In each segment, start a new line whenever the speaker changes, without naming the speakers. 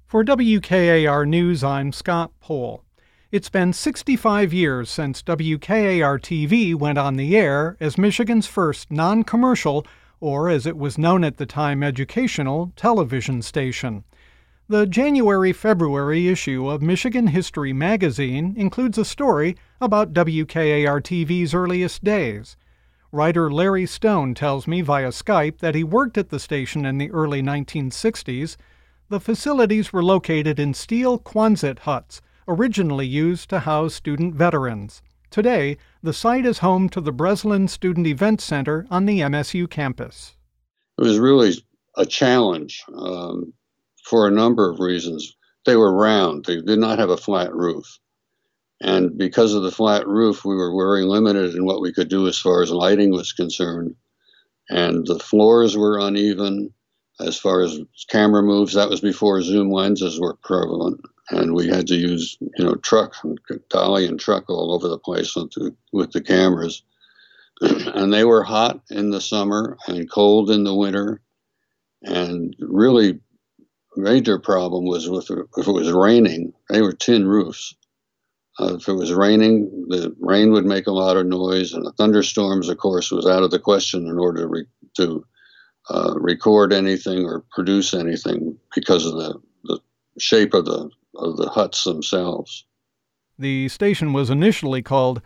For WKAR News, I'm Scott Pohl. It's been 65 years since WKAR-TV went on the air as Michigan's first non-commercial, or as it was known at the time, educational, television station. The January-February issue of Michigan History magazine includes a story about WKAR-TV's earliest days. Writer Larry Stone tells me via Skype that he worked at the station in the early 1960s. The facilities were located in steel Quonset huts, originally used to house student veterans. Today, the site is home to the Breslin Student Event Center on the MSU campus.
It was really a challenge for a number of reasons. They were round. They did not have a flat roof. And because of the flat roof, we were very limited in what we could do as far as lighting was concerned. And the floors were uneven. As far as camera moves, that was before zoom lenses were prevalent. And we had to use, truck and dolly and truck all over the place with the cameras. And they were hot in the summer and cold in the winter. And really major problem was if it was raining, they were tin roofs. If it was raining, the rain would make a lot of noise, and the thunderstorms, of course, was out of the question in order to record anything or produce anything because of the shape of the huts themselves.
The station was initially called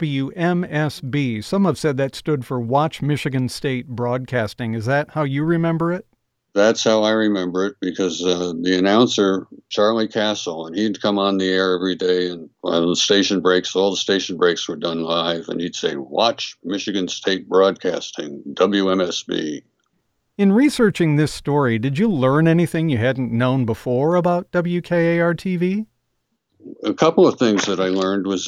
WMSB. Some have said that stood for Watch Michigan State Broadcasting. Is that how you remember it?
That's how I remember it, because the announcer, Charlie Castle, and he'd come on the air every day, and on the station breaks, all the station breaks were done live, and he'd say, "Watch Michigan State Broadcasting, WMSB."
In researching this story, did you learn anything you hadn't known before about WKAR-TV?
A couple of things that I learned was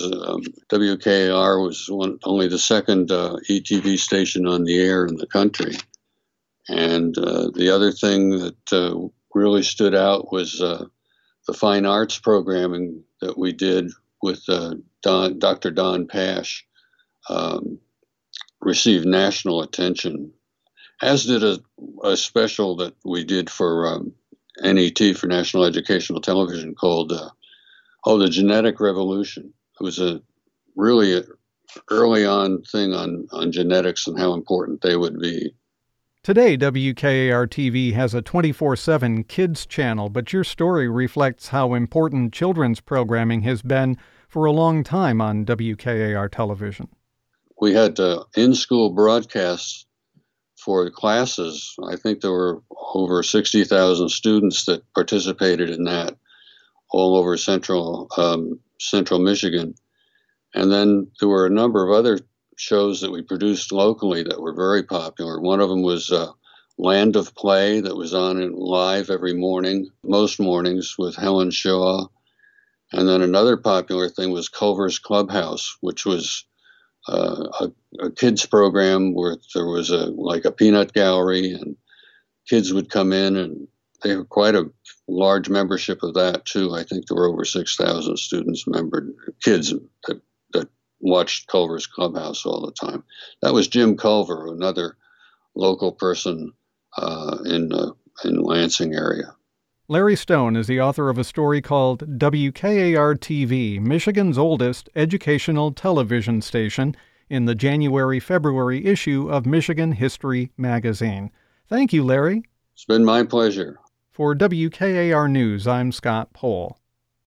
WKAR was only the second ETV station on the air in the country. And the other thing that really stood out was the fine arts programming that we did with Dr. Don Pash received national attention, as did a special that we did for NET, for National Educational Television, called The Genetic Revolution. It was a really early on thing on genetics and how important they would be.
Today, WKAR-TV has a 24/7 kids channel, but your story reflects how important children's programming has been for a long time on WKAR television.
We had in-school broadcasts for classes. I think there were over 60,000 students that participated in that all over central Michigan. And then there were a number of other shows that we produced locally that were very popular. One of them was Land of Play, that was on live every morning, most mornings, with Helen Shaw. And then another popular thing was Culver's Clubhouse, which was a kids program where there was a peanut gallery, and kids would come in, and they were quite a large membership of that too. I think there were over 6,000 kids that watched Culver's Clubhouse all the time. That was Jim Culver, another local person in Lansing area.
Larry Stone is the author of a story called WKAR-TV, Michigan's oldest educational television station, in the January-February issue of Michigan History magazine. Thank you, Larry.
It's been my pleasure.
For WKAR News, I'm Scott Pohl.